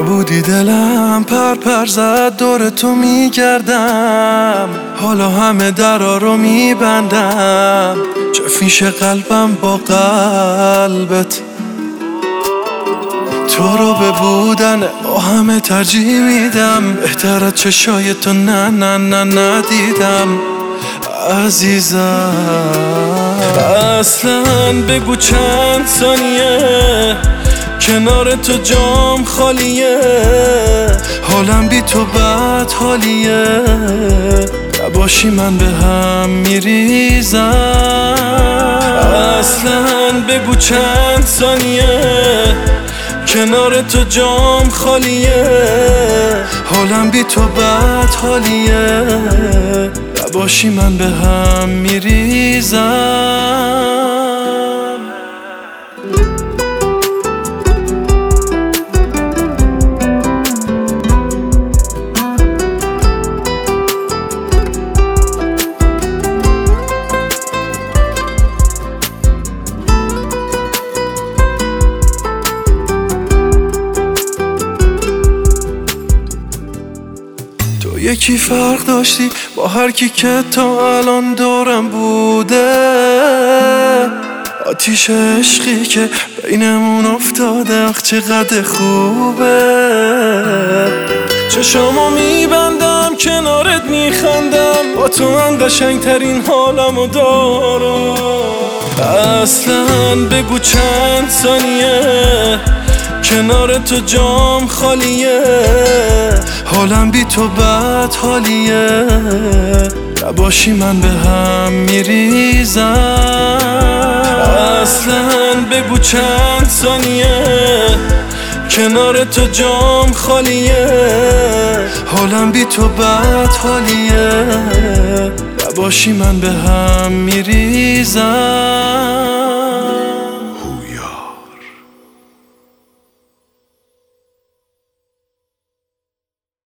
نبودی دلم پر زد دور تو میگردم، حالا همه درا رو میبندم، چه فیش قلبم با قلبت. تو رو به بودن با همه ترجیح میدم، بهتر از چشای تو نه ندیدم عزیزم. اصلا بگو چند ثانیه کنار تو جام خالیه، حالم بی تو بد حالیه، نباشی من به هم میریزم. اصلا بگو چند ثانیه کنار تو جام خالیه، حالم بی تو بد حالیه، نباشی من به هم میریزم. یکی فرق داشتی با هر کی که تا الان دورم بوده، آتیش عشقی که بینمون افتاده آخ چقدر خوبه. چشامو میبندم کنارت میخندم، با تو من قشنگترین حالمو دارم. اصلا بگو چند ثانیه کنار تو جام خالیه، حالم بی تو بد حالیه، نباشی من به هم میریزم. اصلا بگو چند ثانیه کنار تو جام خالیه، حالم بی تو بد حالیه، نباشی من به هم میریزم.